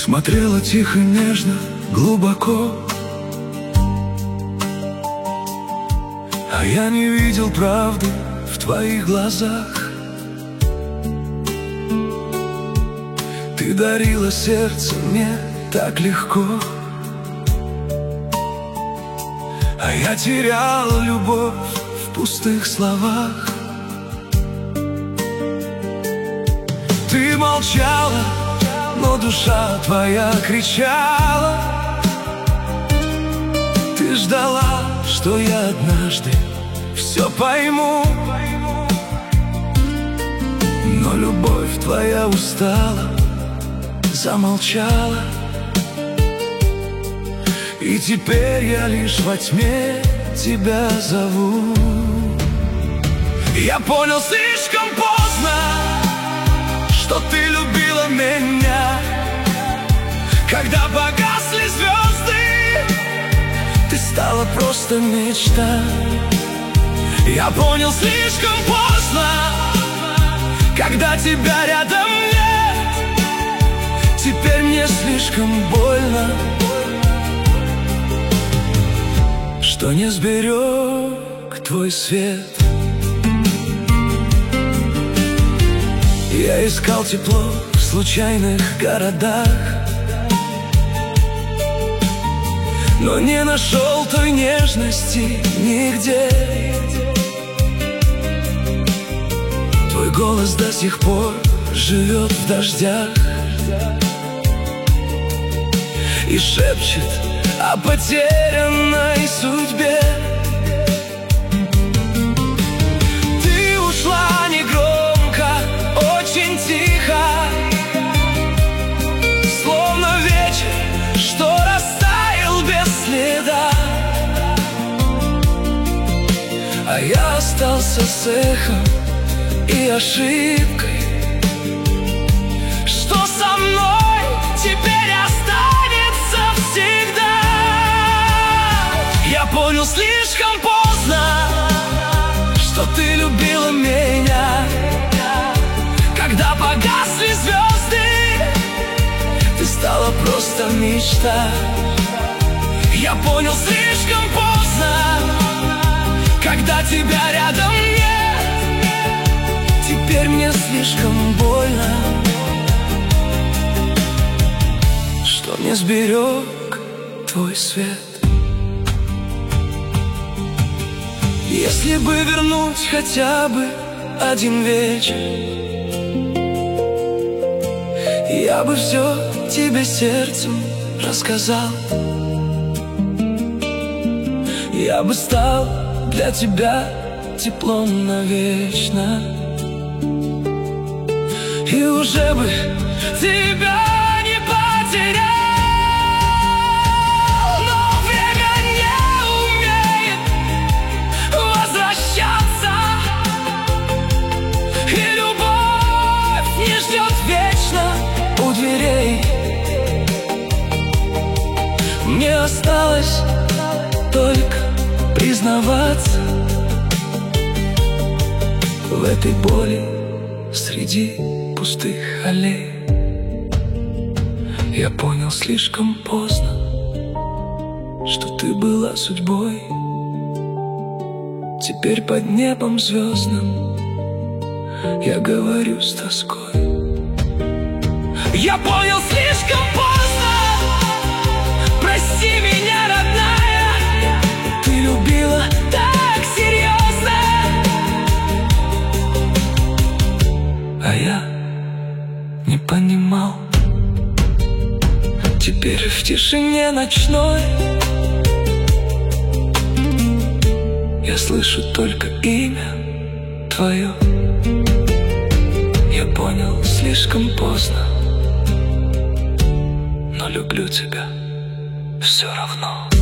смотрела тихо, нежно, глубоко, а я не видел правды в твоих глазах. Ты дарила сердце мне так легко, а я терял любовь в пустых словах. Ты молчала, но душа твоя кричала. Ты ждала, что я однажды все пойму, но любовь твоя устала, замолчала. И теперь я лишь во тьме тебя зову. Я понял слишком поздно, что ты любила меня. Когда погасли звезды, ты стала просто мечта. Я понял слишком поздно, когда тебя рядом нет. Теперь мне слишком больно, что не сберег твой свет. Я искал тепло в случайных городах, но не нашел той нежности нигде. Твой голос до сих пор живет в дождях и шепчет о потерянной судьбе. Ты ушла негромко, очень тихо, словно вечер, что растаял без следа. А я остался с эхом и ошибкой, что со мной теперь останется всегда. Я понял слишком поздно, что ты любила меня. Когда погасли звезды, ты стала просто мечта. Я понял слишком поздно, когда тебя рядом нет. Теперь мне слишком больно, что не сберег твой свет. Если бы вернуть хотя бы один вечер, я бы все тебе сердцем рассказал. Я бы стал для тебя теплом навечно, и уже бы тебя не потерял. Но время не умеет возвращаться, и любовь не ждет вечно у дверей. Мне осталось только признаваться в этой боли среди пустых аллей. Я понял слишком поздно, что ты была судьбой. Теперь под небом звездным я говорю с тоской. Я понял слишком поздно, прости меня, родная. Ты любила так серьезно, а я не понимал. Теперь в тишине ночной я слышу только имя твое. Я понял слишком поздно, но люблю тебя все равно.